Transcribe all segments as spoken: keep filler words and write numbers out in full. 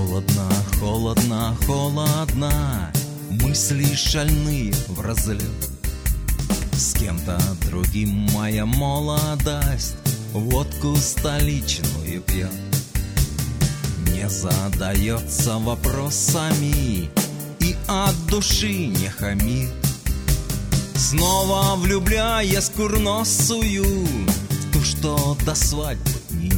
Холодно, холодно, холодно, мысли шальные вразлет. С кем-то другим моя молодость водку столичную пьет. Не задается вопросами и от души не хамит, снова влюбляясь курносую в ту, что до свадьбы не.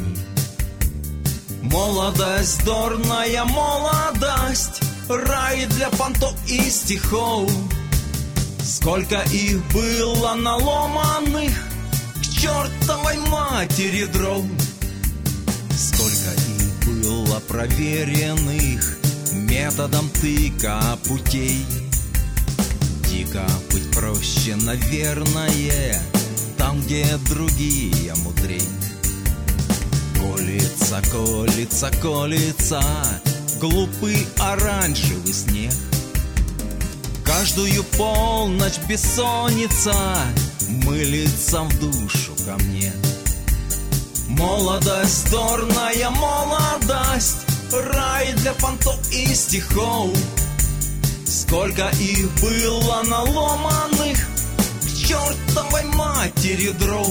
Молодость, дурная молодость, рай для понтов и стихов. Сколько их было наломанных к чертовой матери дров. Сколько их было проверенных методом тыка путей. Дико быть проще, наверное, там, где другие мудрей. Колется, колется, колется глупый оранжевый снег. Каждую полночь бессонница мылится в душу ко мне. Молодость, дурная молодость, рай для понтов и стихов. Сколько их было наломанных к чертовой матери дров.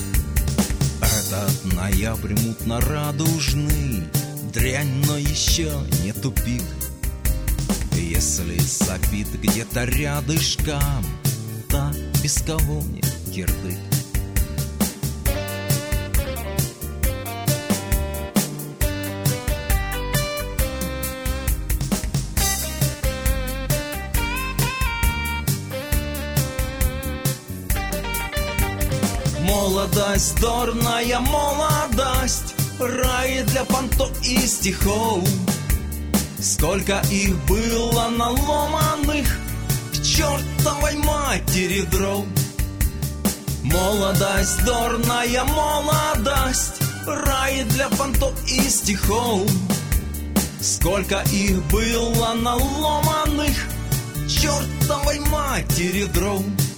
Этот ноябрь мутно-радужный, дрянь, но еще не тупик. Если сопит где-то рядышком, то без кого мне кирдык. Молодость, дурная молодость, рай для понтов и стихов. Сколько их было наломанных к чертовой матери дров. Молодость, дурная молодость, рай для понтов и стихов. Сколько их было наломанных к чертовой матери дров.